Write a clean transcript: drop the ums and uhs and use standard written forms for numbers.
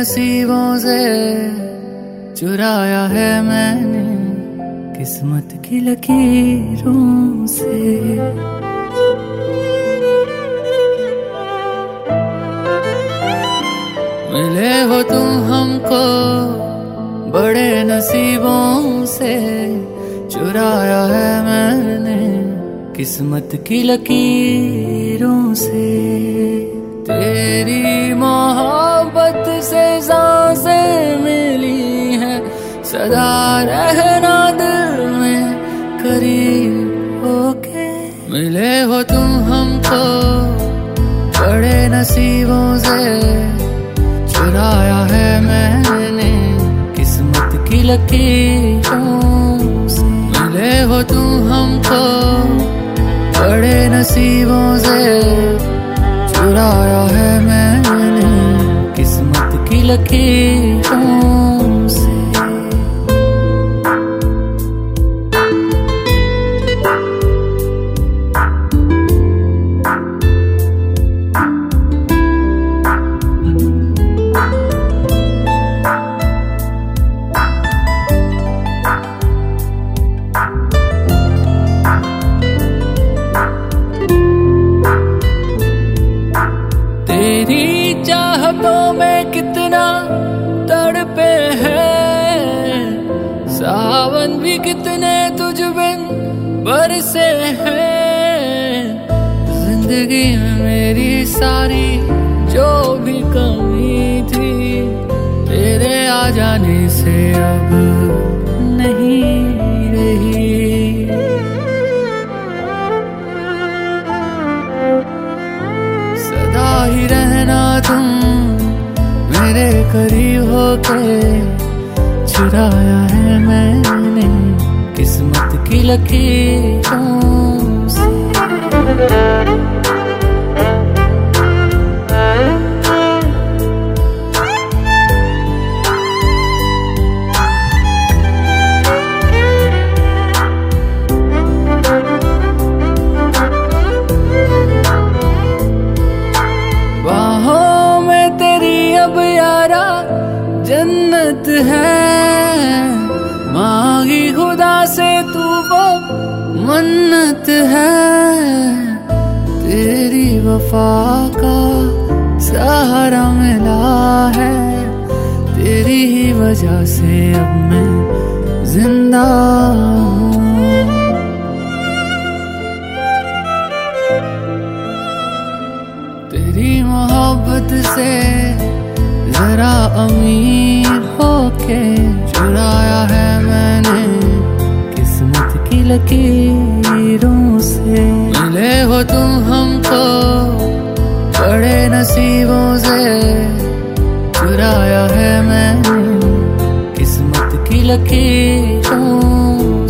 नसीबों से चुराया है मैंने किस्मत की लकीरों से। मिले हो तुम हमको बड़े नसीबों से, चुराया है मैंने किस्मत की लकीरों से। तेरी मोहब्बत से सांसें मिली हैं, सदा रहना दिल में करीब होके। मिले हो तुम हमको बड़े नसीबों से, चुराया है मैंने किस्मत की लकीरों से। मिले हो तुम हमको बड़े नसीबों से, चुराया है मैंने किस्मत की लकीरों से। तेरी चाहतों में कितना तड़पे हैं, सावन भी कितने तुझ बिन बरसे हैं। जिंदगी में मेरी सारी जो भी कमी थी, तेरे आ जाने से अब नहीं रही। सदा ही रहना तुम मेरे करीब होके, चुराया है मैंने किस्मत की लकीरों से। बाहों में तेरी अब यारा जन्नत है, मांगी खुदा से तू वो मन्नत है। तेरी वफा का सहारा मिला है, तेरी ही वजह से अब मैं जिंदा हूँ। तेरी मोहब्बत से जरा अमीर होके, चुराया है मैंने किस्मत की लकीरों से। मिले हो तुम हमको बड़े नसीबों से, चुराया है मैंने किस्मत की लकीरों